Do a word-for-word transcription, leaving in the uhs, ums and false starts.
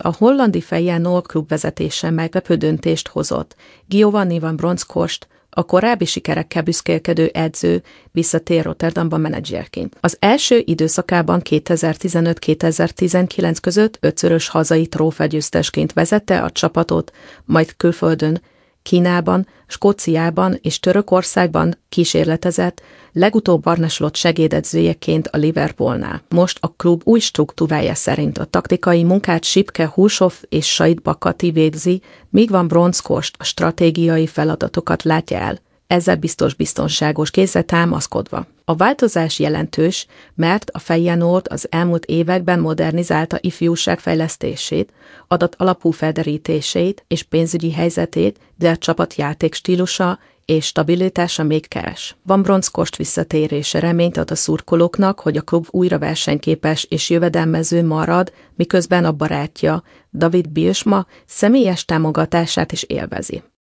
A hollandi Feyenoord klub vezetése meglepő döntést hozott. Giovanni van Bronckhorst, a korábbi sikerekkel büszkélkedő edző visszatér Rotterdamba menedzserként. Az első időszakában kétezer-tizenöt-kétezer-tizenkilenc között ötszörös hazai trófeagyőztesként vezette a csapatot, majd külföldön, Kínában, Skóciában és Törökországban kísérletezett, legutóbb barnaslott segédedzőjeként a Liverpoolnál. Most a klub új struktúrája szerint a taktikai munkát Sipke Hulshoff és Said Bakati végzi, míg van Bronckhorst a stratégiai feladatokat látja el, ezzel biztos biztonságos kézzel támaszkodva. A változás jelentős, mert a Feyenoord az elmúlt években modernizálta ifjúság fejlesztését, adat alapú felderítését és pénzügyi helyzetét, de a csapat játékstílusa és stabilitása még keres. Van Bronckhorst visszatérése reményt ad a szurkolóknak, hogy a klub újra versenyképes és jövedelmező marad, miközben a barátja, David Bielsa személyes támogatását is élvezi.